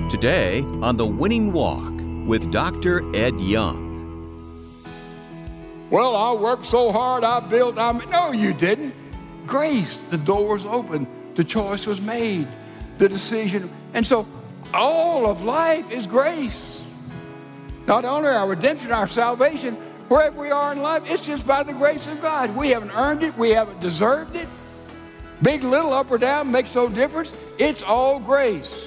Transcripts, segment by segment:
Today on The Winning Walk with Dr. Ed Young. Well, I worked so hard, no, you didn't. Grace, the door was open, the choice was made, the decision. And so all of life is grace. Not only our redemption, our salvation, wherever we are in life, it's just by the grace of God. We haven't earned it, we haven't deserved it. Big, little, up or down, makes no difference. It's all grace.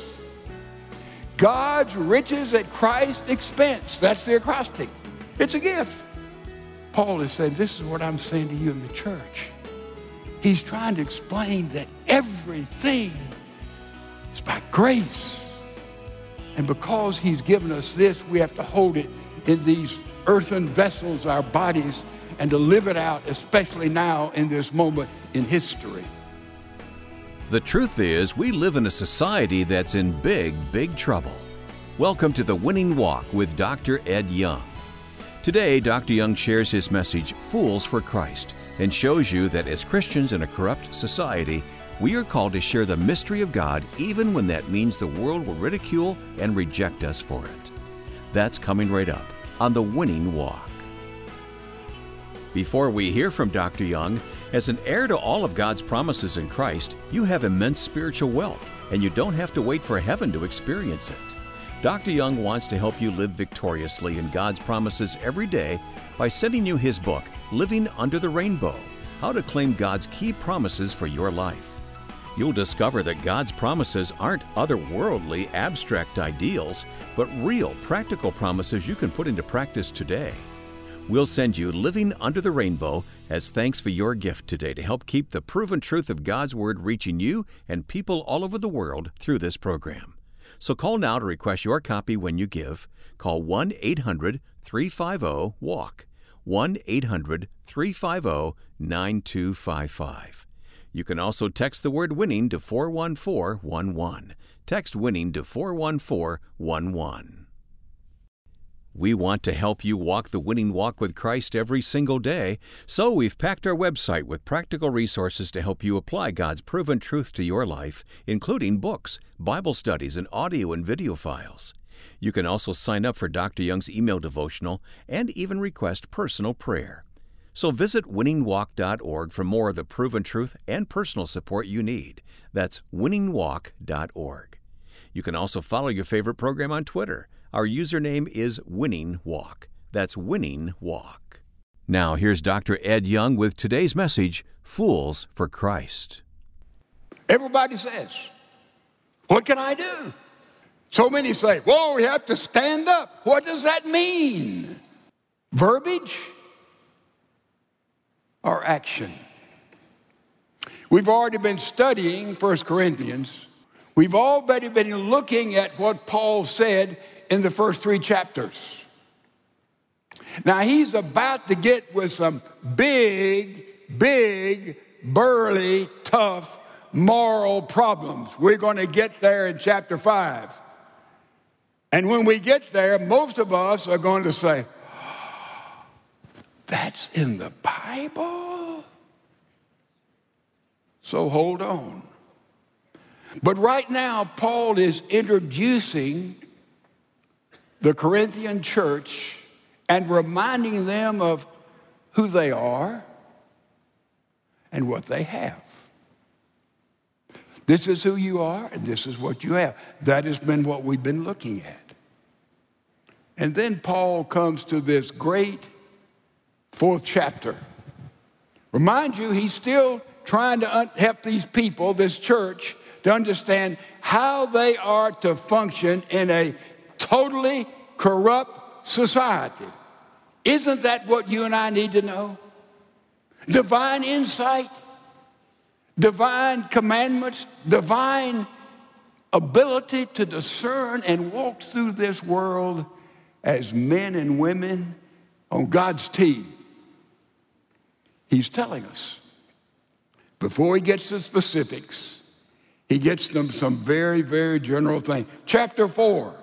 God's riches at Christ's expense. That's the acrostic. It's a gift. Paul is saying, this is what I'm saying to you in the church. He's trying to explain that everything is by grace. And because he's given us this, we have to hold it in these earthen vessels, our bodies, and to live it out, especially now in this moment in history. The truth is, we live in a society that's in big, big trouble. Welcome to The Winning Walk with Dr. Ed Young. Today, Dr. Young shares his message, Fools for Christ, and shows you that as Christians in a corrupt society, we are called to share the mystery of God even when that means the world will ridicule and reject us for it. That's coming right up on The Winning Walk. Before we hear from Dr. Young, as an heir to all of God's promises in Christ, you have immense spiritual wealth, and you don't have to wait for heaven to experience it. Dr. Young wants to help you live victoriously in God's promises every day by sending you his book, Living Under the Rainbow: How to Claim God's Key Promises for Your Life. You'll discover that God's promises aren't otherworldly, abstract ideals, but real, practical promises you can put into practice today. We'll send you Living Under the Rainbow as thanks for your gift today to help keep the proven truth of God's Word reaching you and people all over the world through this program. So call now to request your copy when you give. Call 1-800-350-WALK, 1-800-350-9255. You can also text the word WINNING to 41411. Text WINNING to 41411. We want to help you walk the winning walk with Christ every single day, so we've packed our website with practical resources to help you apply God's proven truth to your life, including books, Bible studies, and audio and video files. You can also sign up for Dr. Young's email devotional and even request personal prayer. So visit winningwalk.org for more of the proven truth and personal support you need. That's winningwalk.org. You can also follow your favorite program on Twitter. Our username is Winning Walk. That's Winning Walk. Now, here's Dr. Ed Young with today's message, Fools for Christ. Everybody says, what can I do? So many say, well, we have to stand up. What does that mean? Verbiage or action? We've already been studying 1 Corinthians. We've already been looking at what Paul said in the first 3 chapters. Now, he's about to get with some big, burly, tough moral problems. We're going to get there in chapter 5. And when we get there, most of us are going to say, oh, that's in the Bible? So hold on. But right now, Paul is introducing the Corinthian church and reminding them of who they are and what they have. This is who you are, and this is what you have. That has been what we've been looking at. And then Paul comes to this great 4th chapter. Remind you, he's still trying to help these people, this church, to understand how they are to function in a totally corrupt society. Isn't that what you and I need to know? Divine insight, divine commandments, divine ability to discern and walk through this world as men and women on God's team. He's telling us, before he gets to specifics, he gets them some very, very general things. Chapter 4,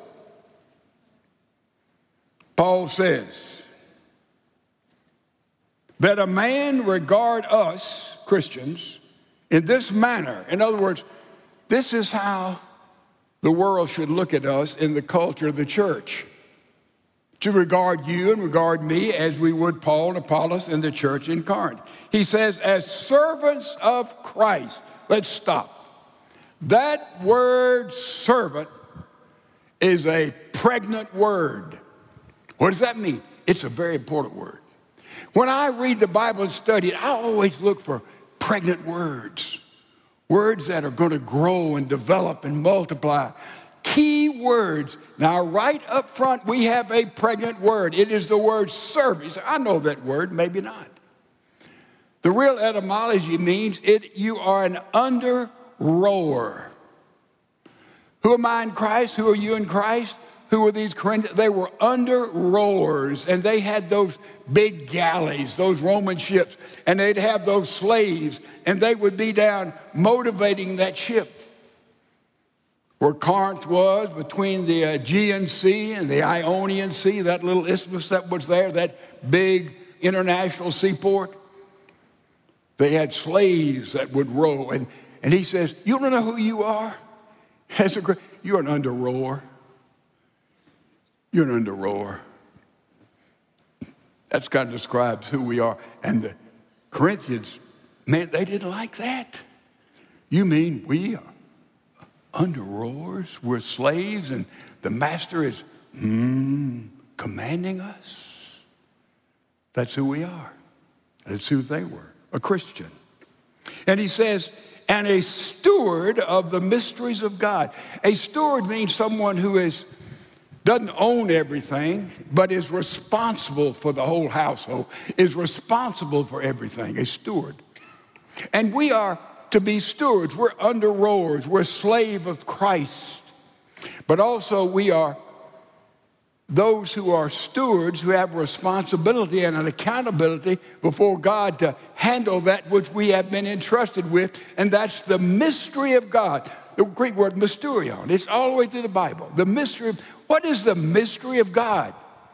Paul says that a man regard us, Christians, in this manner. In other words, this is how the world should look at us in the culture of the church, to regard you and regard me as we would Paul and Apollos in the church in Corinth. He says, as servants of Christ. Let's stop. That word servant is a pregnant word. What does that mean? It's a very important word. When I read the Bible and study it, I always look for pregnant words. Words that are going to grow and develop and multiply. Key words. Now, right up front, we have a pregnant word. It is the word servant. You say, I know that word, maybe not. The real etymology means you are an under-rower. Who am I in Christ? Who are you in Christ? Who were these Corinthians? They were under-rowers, and they had those big galleys, those Roman ships, and they'd have those slaves, and they would be down motivating that ship. Where Corinth was, between the Aegean Sea and the Ionian Sea, that little isthmus that was there, that big international seaport, they had slaves that would row. And he says, you don't know who you are? You're an under-rower. You're an under-rower. That kind of describes who we are. And the Corinthians, man, they didn't like that. You mean we are under-rowers? We're slaves and the master is commanding us? That's who we are. That's who they were, a Christian. And he says, and a steward of the mysteries of God. A steward means someone who doesn't own everything, but is responsible for the whole household, is responsible for everything, a steward. And we are to be stewards. We're under-rowers. We're slave of Christ. But also we are those who are stewards who have responsibility and an accountability before God to handle that which we have been entrusted with, and that's the mystery of God. The Greek word mysterion. It's all the way through the Bible. The mystery. What is the mystery of God?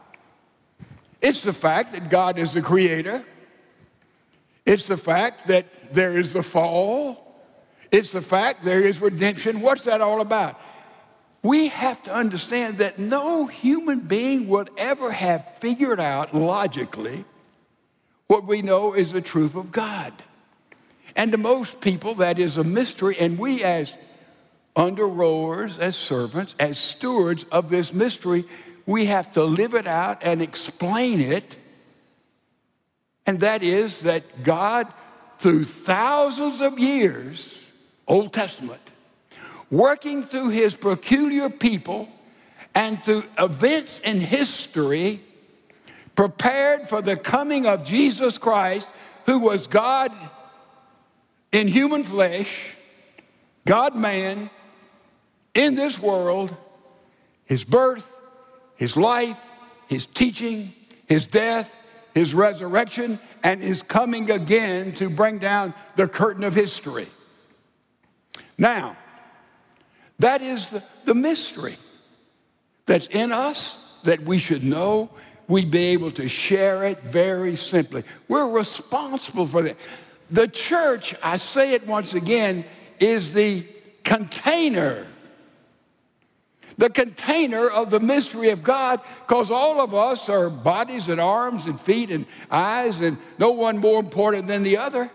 It's the fact that God is the creator. It's the fact that there is the fall. It's the fact there is redemption. What's that all about? We have to understand that no human being would ever have figured out logically what we know is the truth of God. And to most people, that is a mystery, and we as under-rowers, as servants, as stewards of this mystery, we have to live it out and explain it. And that is that God, through thousands of years, Old Testament, working through his peculiar people and through events in history, prepared for the coming of Jesus Christ, who was God in human flesh, God-man, in this world, his birth, his life, his teaching, his death, his resurrection, and his coming again to bring down the curtain of history. Now, that is the mystery that's in us that we should know. We'd be able to share it very simply. We're responsible for that. The church, I say it once again, is the container of the mystery of God, because all of us are bodies and arms and feet and eyes, and no one more important than the other.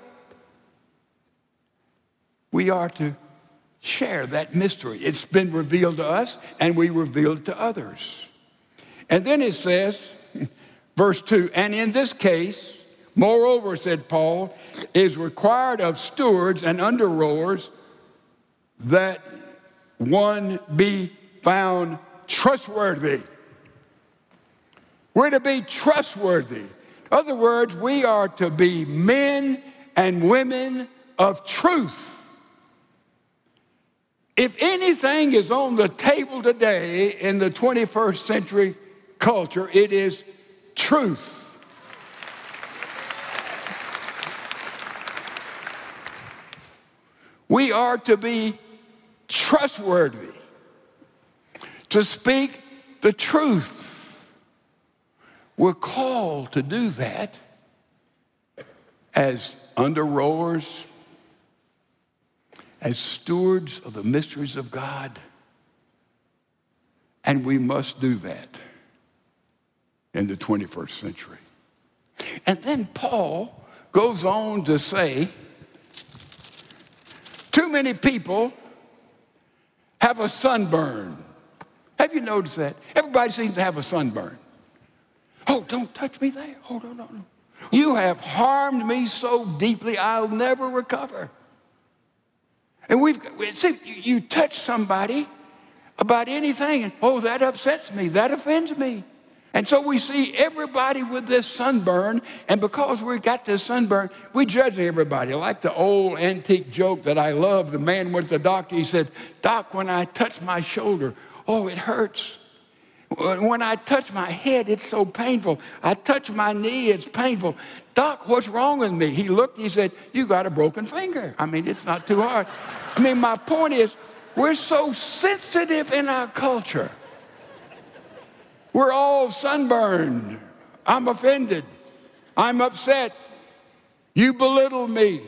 We are to share that mystery. It's been revealed to us, and we reveal it to others. And then it says, verse 2, and in this case, moreover, said Paul, is required of stewards and under-rowers that one be found trustworthy. We're to be trustworthy. In other words, we are to be men and women of truth. If anything is on the table today in the 21st century culture, it is truth. We are to be trustworthy, to speak the truth. We're called to do that as under-rowers, as stewards of the mysteries of God. And we must do that in the 21st century. And then Paul goes on to say, too many people have a sunburn. Have you noticed that? Everybody seems to have a sunburn. Oh, don't touch me there. Oh, no. You have harmed me so deeply, I'll never recover. And you touch somebody about anything, and oh, that upsets me, that offends me. And so we see everybody with this sunburn, and because we got this sunburn, we judge everybody. Like the old antique joke that I love, the man went to the doctor, he said, "Doc, when I touch my shoulder, oh, it hurts. When I touch my head, it's so painful. I touch my knee, it's painful. Doc, what's wrong with me?" He looked, he said, "You got a broken finger." I mean, it's not too hard. I mean, my point is, we're so sensitive in our culture. We're all sunburned. I'm offended. I'm upset. You belittle me.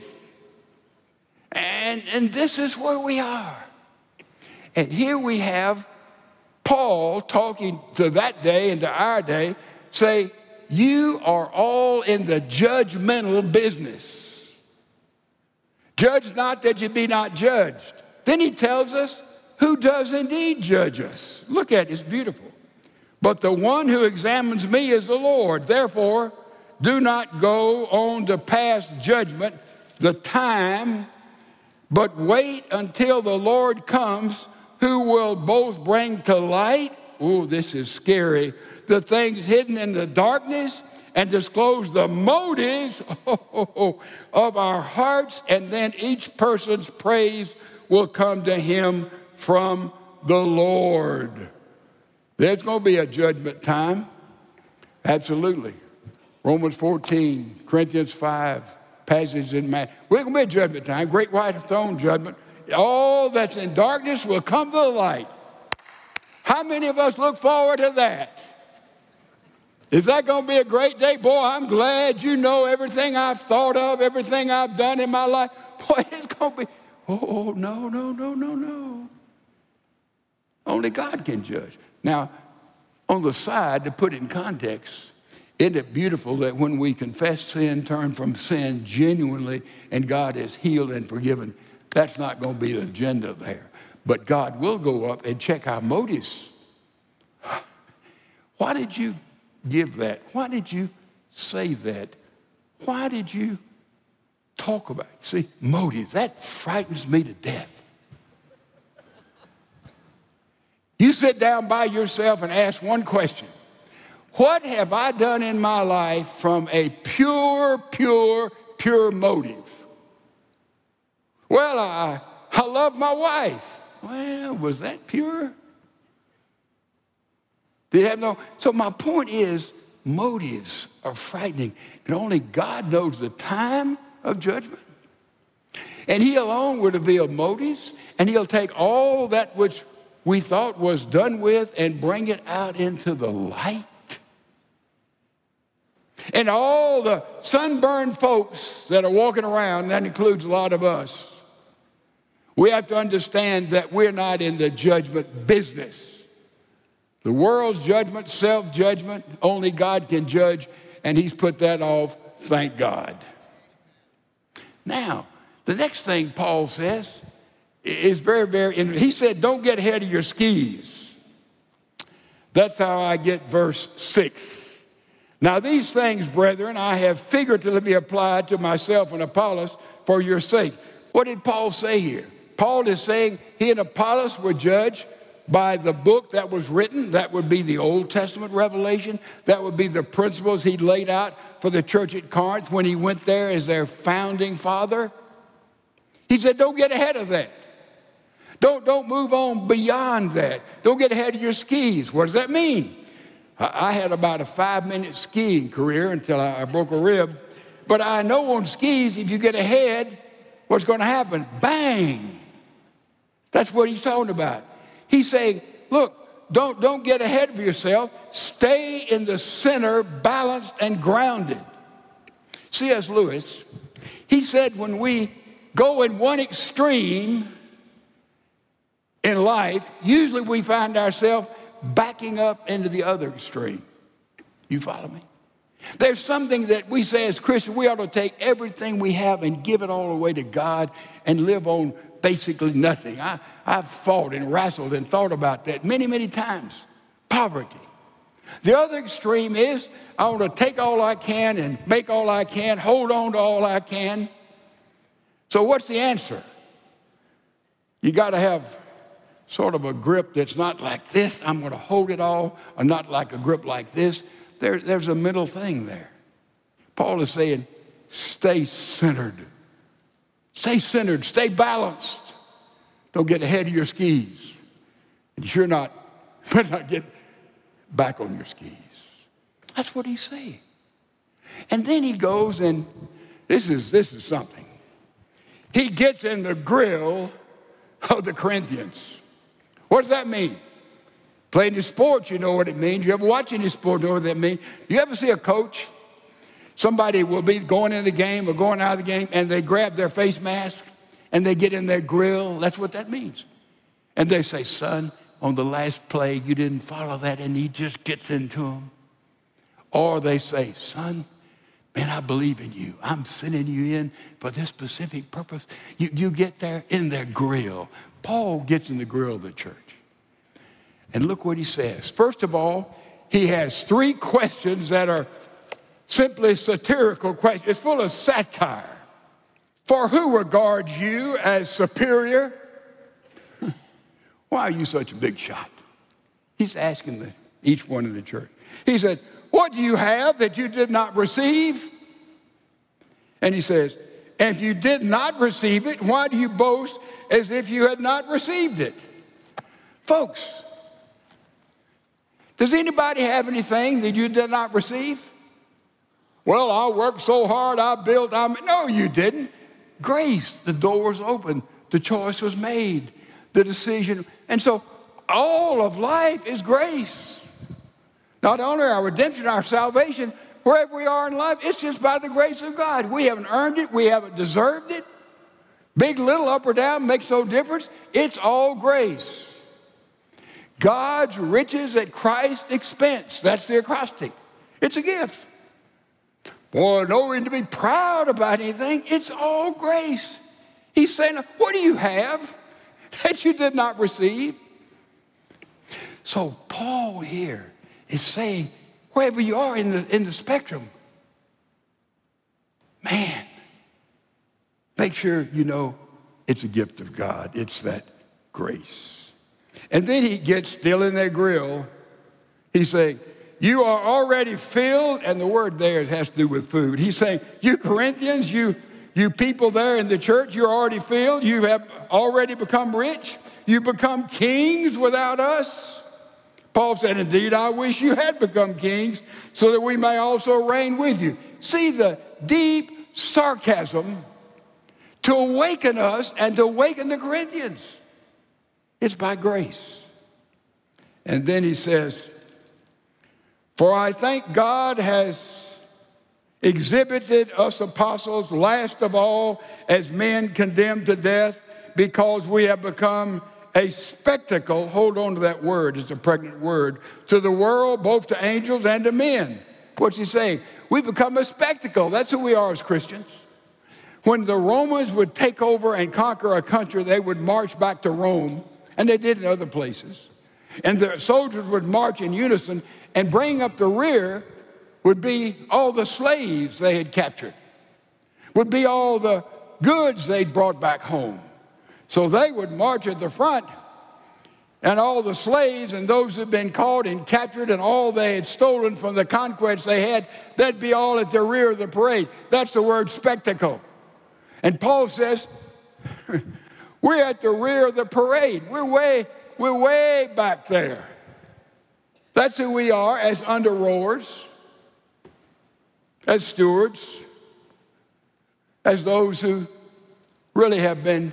And this is where we are. And here we have Paul talking to that day and to our day, say, you are all in the judgmental business. Judge not that you be not judged. Then he tells us who does indeed judge us. Look at it, it's beautiful. But the one who examines me is the Lord. Therefore, do not go on to pass judgment, the time, but wait until the Lord comes, who will both bring to light, oh, this is scary, the things hidden in the darkness and disclose the motives of our hearts, and then each person's praise will come to him from the Lord. There's going to be a judgment time. Absolutely. Romans 14, Corinthians 5, passage in Matthew. We're going to be a judgment time, great white throne judgment. All that's in darkness will come to the light. How many of us look forward to that? Is that going to be a great day? Boy, I'm glad you know everything I've thought of, everything I've done in my life. Boy, it's going to be, oh, no. Only God can judge. Now, on the side, to put it in context, isn't it beautiful that when we confess sin, turn from sin genuinely, and God is healed and forgiven, that's not going to be the agenda there. But God will go up and check our motives. Why did you give that? Why did you say that? Why did you talk about it? See, motives, that frightens me to death. You sit down by yourself and ask one question. What have I done in my life from a pure motive? Well, I love my wife. Well, was that pure? Did you have no? So my point is, motives are frightening, and only God knows the time of judgment. And he alone will reveal motives, and he'll take all that which we thought was done with and bring it out into the light. And all the sunburned folks that are walking around, that includes a lot of us, we have to understand that we're not in the judgment business. The world's judgment, self-judgment, only God can judge, and he's put that off, thank God. Now, the next thing Paul says is very interesting. He said, don't get ahead of your skis. That's how I get verse 6. Now these things, brethren, I have figuratively applied to myself and Apollos for your sake. What did Paul say here? Paul is saying he and Apollos were judged by the book that was written. That would be the Old Testament revelation. That would be the principles he laid out for the church at Corinth when he went there as their founding father. He said, don't get ahead of that. Don't move on beyond that. Don't get ahead of your skis. What does that mean? I had about a 5-minute skiing career until I broke a rib. But I know on skis, if you get ahead, what's going to happen? Bang! That's what he's talking about. He's saying, look, don't get ahead of yourself. Stay in the center, balanced and grounded. C.S. Lewis, he said when we go in one extreme in life, usually we find ourselves backing up into the other extreme. You follow me? There's something that we say as Christians, we ought to take everything we have and give it all away to God and live on basically nothing. I've fought and wrestled and thought about that many, many times. Poverty. The other extreme is I want to take all I can and make all I can, hold on to all I can. So what's the answer? You got to have sort of a grip that's not like this, I'm going to hold it all, or not like a grip like this. There's a middle thing there. Paul is saying, stay centered. Stay centered, stay balanced. Don't get ahead of your skis. And you're not, better not get back on your skis. That's what he's saying. And then he goes, and this is something. He gets in the grill of the Corinthians. What does that mean? Playing the sports, you know what it means. You ever watch any sport, you know what that means. You ever see a coach? Somebody will be going in the game or going out of the game, and they grab their face mask, and they get in their grill. That's what that means. And they say, son, on the last play, you didn't follow that, and he just gets into them. Or they say, son, man, I believe in you. I'm sending you in for this specific purpose. You get there in their grill. Paul gets in the grill of the church. And look what he says. First of all, he has 3 questions that are simply satirical questions. It's full of satire. For who regards you as superior? Why are you such a big shot? He's asking each one in the church. He said, what do you have that you did not receive? And he says, and if you did not receive it, why do you boast as if you had not received it? Folks, does anybody have anything that you did not receive? Well, I worked so hard, no, you didn't. Grace, the door was open, the choice was made, the decision. And so all of life is grace. Not only our redemption, our salvation, wherever we are in life, it's just by the grace of God. We haven't earned it, we haven't deserved it. Big, little, up or down, makes no difference. It's all grace. God's riches at Christ's expense. That's the acrostic. It's a gift. Boy, no reason to be proud about anything. It's all grace. He's saying, what do you have that you did not receive? So Paul here is saying, wherever you are in the spectrum, man, make sure you know it's a gift of God. It's that grace. And then he gets still in their grill. He's saying, you are already filled, and the word there has to do with food. He's saying, you Corinthians, you people there in the church, you're already filled. You have already become rich. You've become kings without us. Paul said, indeed, I wish you had become kings so that we may also reign with you. See the deep sarcasm to awaken us and to awaken the Corinthians. It's by grace. And then he says, for I think God has exhibited us apostles last of all as men condemned to death because we have become a spectacle, hold on to that word, it's a pregnant word, to the world, both to angels and to men. What's he saying? We've become a spectacle. That's who we are as Christians. When the Romans would take over and conquer a country, they would march back to Rome, and they did in other places. And the soldiers would march in unison, and bring up the rear would be all the slaves they had captured, would be all the goods they'd brought back home. So they would march at the front, and all the slaves and those who had been caught and captured and all they had stolen from the conquests they had, they'd be all at the rear of the parade. That's the word spectacle. And Paul says, we're at the rear of the parade. We're way back there. That's who we are as under-rowers, as stewards, as those who really have been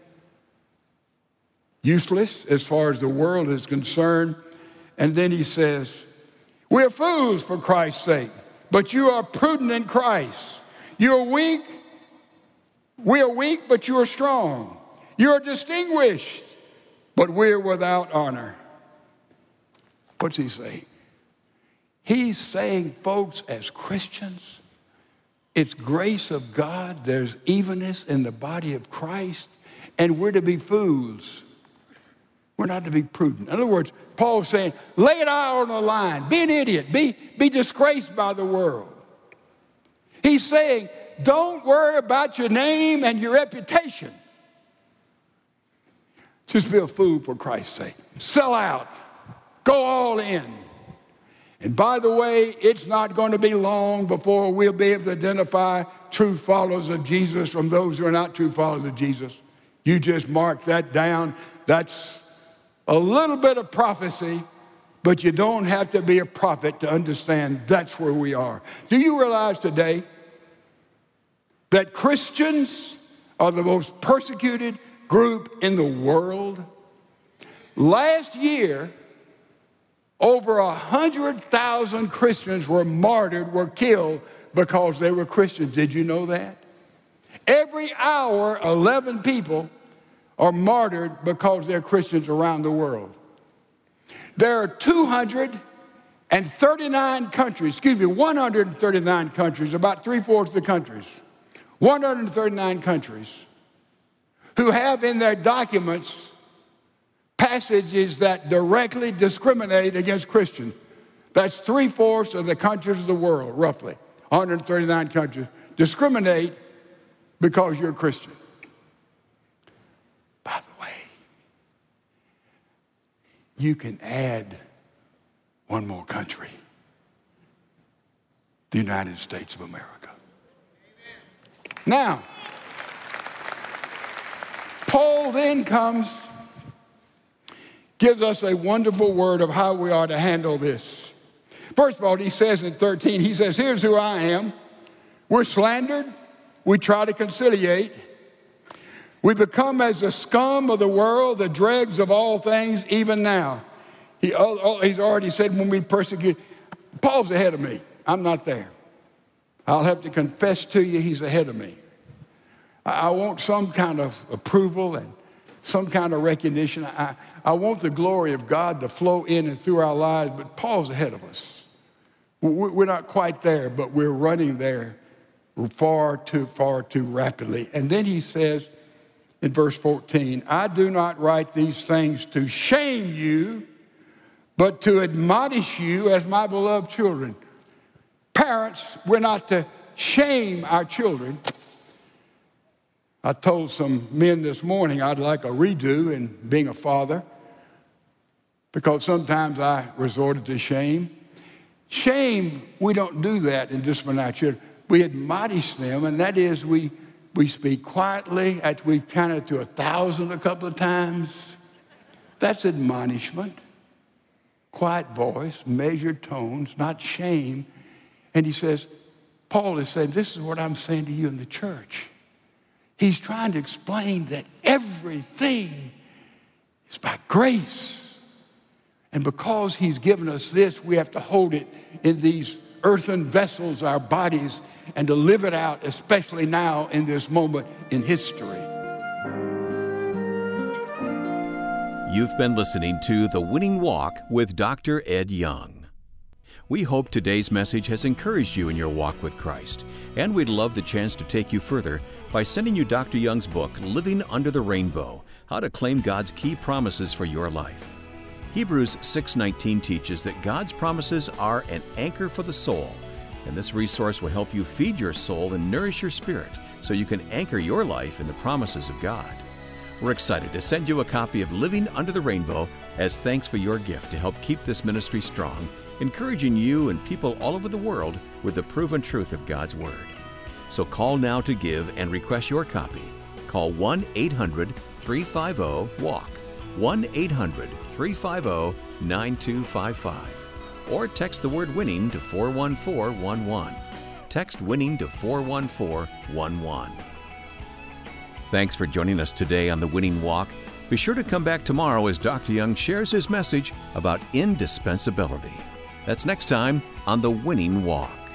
useless as far as the world is concerned. And then he says, we're fools for Christ's sake, but you are prudent in Christ. You're weak. We are weak, but you are strong. You are distinguished, but we're without honor. What's he saying? He's saying, folks, as Christians, it's grace of God. There's evenness in the body of Christ, and we're to be fools. We're not to be prudent. In other words, Paul's saying, lay it all on the line. Be an idiot. Be disgraced by the world. He's saying, don't worry about your name and your reputation. Just be a fool for Christ's sake. Sell out. Go all in. And by the way, it's not going to be long before we'll be able to identify true followers of Jesus from those who are not true followers of Jesus. You just mark that down. That's a little bit of prophecy, but you don't have to be a prophet to understand that's where we are. Do you realize today that Christians are the most persecuted group in the world? Last year, over 100,000 Christians were martyred, were killed because they were Christians. Did you know that? Every hour, 11 people are martyred because they're Christians around the world. There are 139 countries, about 3/4 of the countries, 139 countries, who have in their documents passages that directly discriminate against Christians. That's 3/4 of the countries of the world, roughly. 139 countries discriminate because you're a Christian. By the way, you can add one more country, the United States of America. Now, Paul then gives us a wonderful word of how we are to handle this. First of all, he says in 13, he says, here's who I am. We're slandered. We try to conciliate. We become as the scum of the world, the dregs of all things, even now. He's already said when we persecute. Paul's ahead of me. I'm not there. I'll have to confess to you, he's ahead of me. I want some kind of approval and some kind of recognition. I want the glory of God to flow in and through our lives, but Paul's ahead of us. We're not quite there, but we're running there far too rapidly. And then he says in verse 14, I do not write these things to shame you, but to admonish you as my beloved children. Parents, we're not to shame our children. I told some men this morning I'd like a redo in being a father because sometimes I resorted to shame. Shame, we don't do that in discipline our children. We admonish them, and that is we speak quietly after we've counted to 1,000 a couple of times. That's admonishment. Quiet voice, measured tones, not shame. And he says, Paul is saying, this is what I'm saying to you in the church. He's trying to explain that everything is by grace. And because he's given us this, we have to hold it in these earthen vessels, our bodies, and to live it out, especially now in this moment in history. You've been listening to The Winning Walk with Dr. Ed Young. We hope today's message has encouraged you in your walk with Christ, and we'd love the chance to take you further by sending you Dr. Young's book, Living Under the Rainbow, How to Claim God's Key Promises for Your Life. Hebrews 6:19 teaches that God's promises are an anchor for the soul, and this resource will help you feed your soul and nourish your spirit so you can anchor your life in the promises of God. We're excited to send you a copy of Living Under the Rainbow as thanks for your gift to help keep this ministry strong, encouraging you and people all over the world with the proven truth of God's Word. So call now to give and request your copy. Call 1-800-350-WALK, 1-800-350-9255, or text the word WINNING to 41411. Text WINNING to 41411. Thanks for joining us today on The Winning Walk. Be sure to come back tomorrow as Dr. Young shares his message about indispensability. That's next time on The Winning Walk.